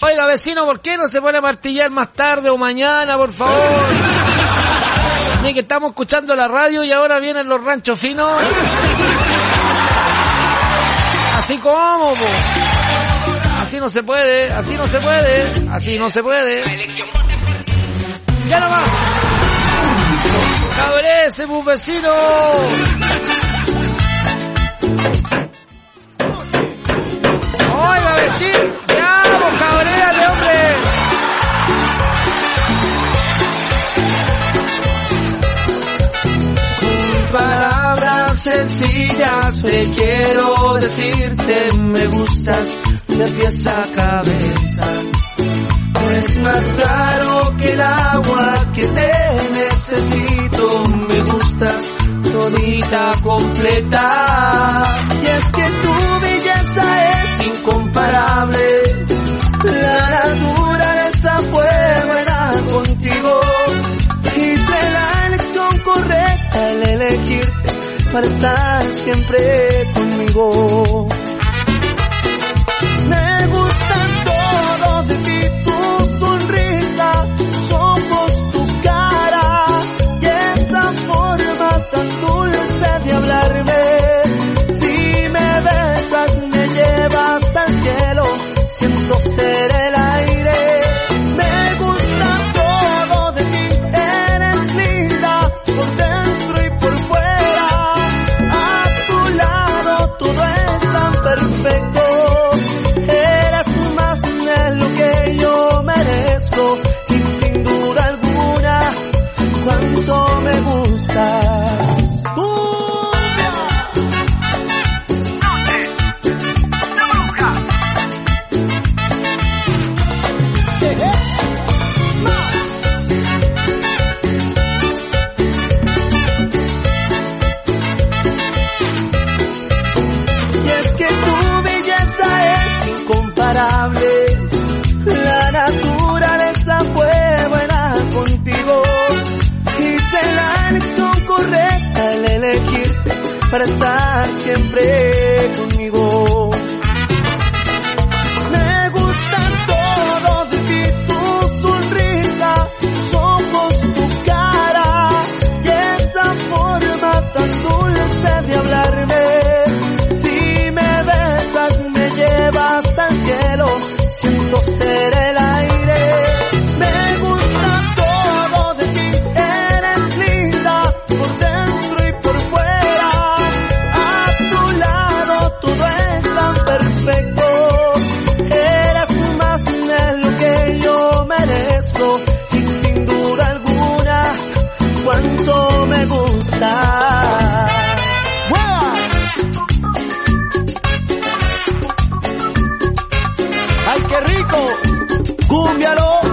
Oiga, vecino, ¿por qué no se pone a martillar más tarde o mañana, por favor? Ni que estamos escuchando la radio y ahora vienen los ranchos finos. Así como, po. Así no se puede, así no se puede, así no se puede. Ya nomás. Cabrece, pues, vecino. Oiga, vecino. Ya, pues, cabréate, hombre. Palabras sencillas te quiero decirte, me gustas de pies a cabeza. No es más claro que el agua que te necesito, me gustas todita completa. Y es que tu belleza es incomparable, la naturaleza fue buena contigo. Hice la elección correcta al elegirte para estar siempre conmigo. Me gusta todo de ti, tu sonrisa, tus ojos, tu cara y esa forma tan dulce de hablarme. Si me besas me llevas al cielo, siento ser el aire. Me gusta todo de ti, eres linda por dentro y por fuera. A tu lado todo es tan perfecto. Eres más de lo que yo merezco y sin duda alguna cuánto me gustas. La naturaleza fue buena contigo. Hice la elección correcta al elegirte para estar siempre conmigo. Me gusta todo de ti, tu sonrisa, tus ojos, tu cara y esa forma tan dulce de hablarme. Si me besas me llevas al cielo, siento ser el aire. Me gusta todo de ti, eres linda por dentro y por fuera. A tu lado todo es tan perfecto. Eres más de lo que yo merezco y sin duda alguna cuánto me gusta. ¡Ay, qué rico! ¡Cúmbialo!